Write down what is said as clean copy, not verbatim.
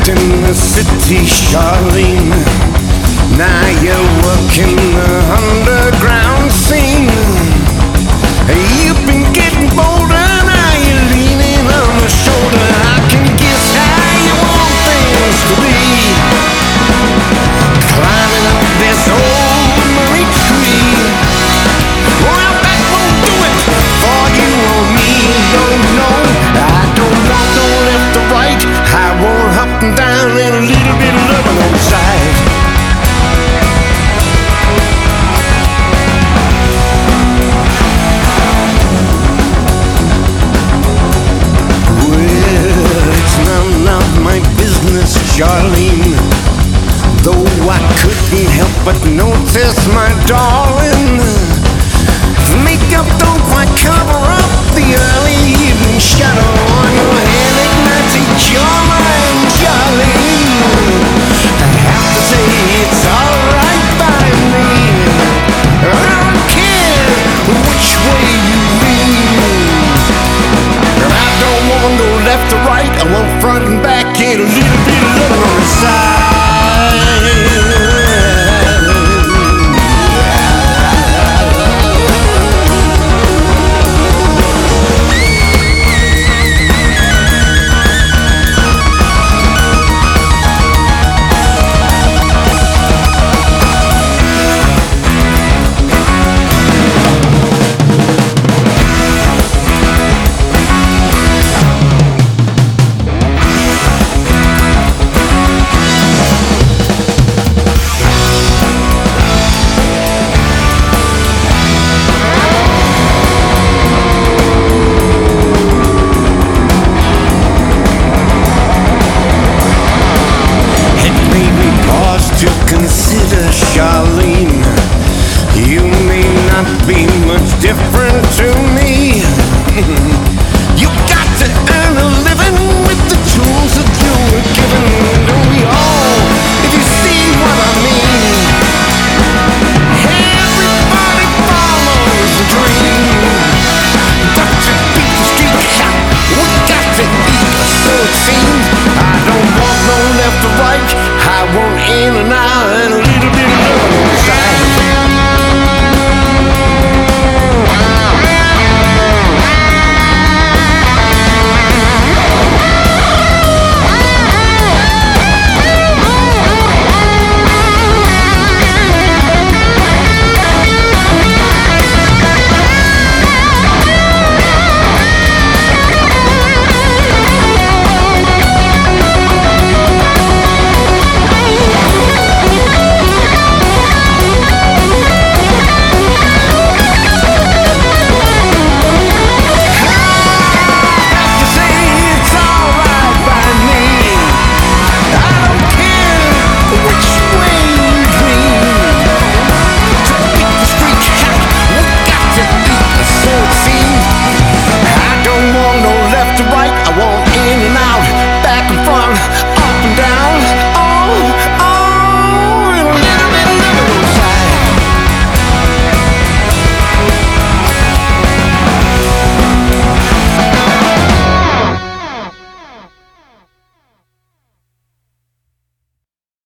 in the city, Charlene. Now you're working the underground scene. You've been getting bolder, now you're leaning on the shoulder. I can guess how you want things to be. Climbing up this old money tree. Well, that won't do it for you or me. No, no, I don't want no left or right. I want up and down and a little bit of loving on the side. Well, it's none of my business, Charlene. Though I couldn't help but notice, my darling, makeup don't quite cover up the early evening shadow on your enigmatic charming, Charlene. I have to say it's alright by me. I don't care which way you lean. I don't want no left or right. I want front and back and a little bit of love on the side. To consider, Charlene, you may not be much different to me.